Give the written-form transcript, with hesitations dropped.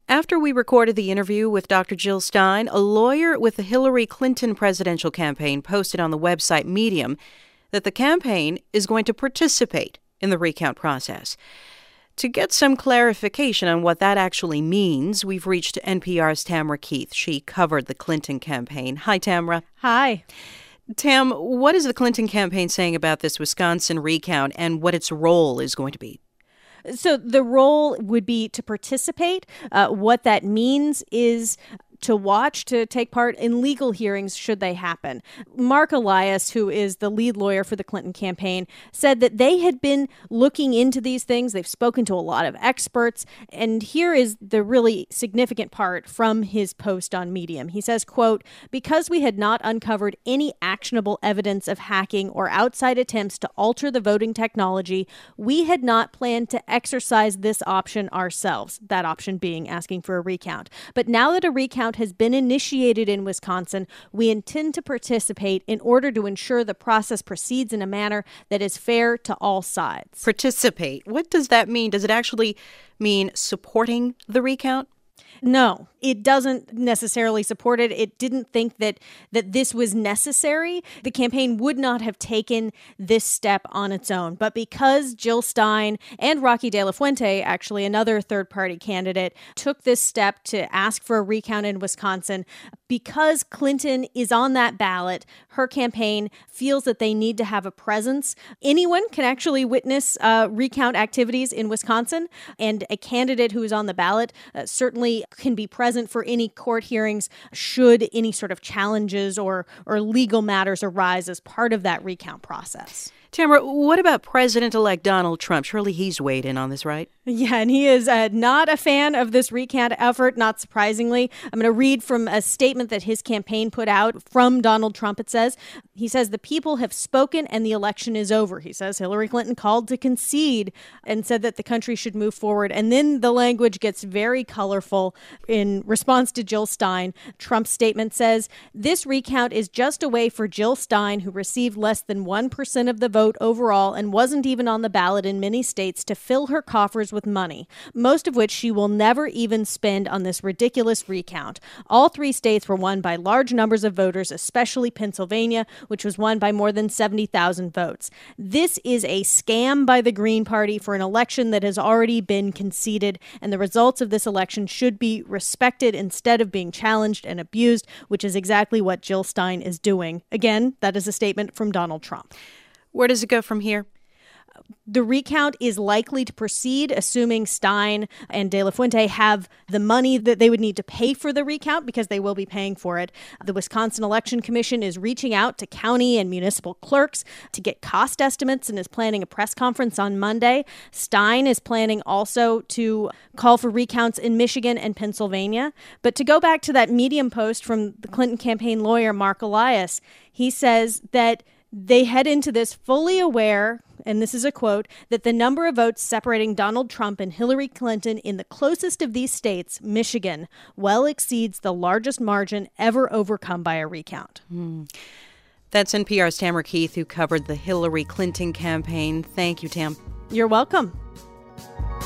After we recorded the interview with Dr. Jill Stein, a lawyer with the Hillary Clinton presidential campaign posted on the website Medium that the campaign is going to participate in the recount process. To get some clarification on what that actually means, we've reached NPR's Tamara Keith. She covered the Clinton campaign. Hi, Tamara. Hi. Tam, what is the Clinton campaign saying about this Wisconsin recount and what its role is going to be? So the role would be to participate. What that means is to watch, to take part in legal hearings should they happen. Mark Elias, who is the lead lawyer for the Clinton campaign, said that they had been looking into these things. They've spoken to a lot of experts. And here is the really significant part from his post on Medium. He says, quote, "Because we had not uncovered any actionable evidence of hacking or outside attempts to alter the voting technology, we had not planned to exercise this option ourselves," that option being asking for a recount. But now that a recount has been initiated in Wisconsin, we intend to participate in order to ensure the process proceeds in a manner that is fair to all sides. Participate. What does that mean? Does it actually mean supporting the recount? No, it doesn't necessarily support it. It didn't think that this was necessary. The campaign would not have taken this step on its own. But because Jill Stein and Rocky De La Fuente, actually another third-party candidate, took this step to ask for a recount in Wisconsin, because Clinton is on that ballot, her campaign feels that they need to have a presence. Anyone can actually witness recount activities in Wisconsin, and a candidate who is on the ballot certainly can be present for any court hearings should any sort of challenges or legal matters arise as part of that recount process. Tamara, what about President-elect Donald Trump? Surely he's weighed in on this, right? Yeah, and he is not a fan of this recount effort, not surprisingly. I'm going to read from a statement that his campaign put out from Donald Trump. It says, he says, "The people have spoken and the election is over." He says Hillary Clinton called to concede and said that the country should move forward. And then the language gets very colorful in response to Jill Stein. Trump's statement says, "This recount is just a way for Jill Stein, who received less than 1% of the vote overall and wasn't even on the ballot in many states, to fill her coffers with money, most of which she will never even spend on this ridiculous recount. All three states were won by large numbers of voters, especially Pennsylvania, which was won by more than 70,000 votes. This is a scam by the Green Party for an election that has already been conceded, and the results of this election should be respected instead of being challenged and abused," which is exactly what Jill Stein is doing. Again, that is a statement from Donald Trump. Where does it go from here? The recount is likely to proceed, assuming Stein and De La Fuente have the money that they would need to pay for the recount, because they will be paying for it. The Wisconsin Election Commission is reaching out to county and municipal clerks to get cost estimates and is planning a press conference on Monday. Stein is planning also to call for recounts in Michigan and Pennsylvania. But to go back to that Medium post from the Clinton campaign lawyer, Mark Elias, he says that they head into this fully aware, and this is a quote, that the number of votes separating Donald Trump and Hillary Clinton in the closest of these states, Michigan, well exceeds the largest margin ever overcome by a recount. That's NPR's Tamara Keith, who covered the Hillary Clinton campaign. Thank you, Tam. You're welcome.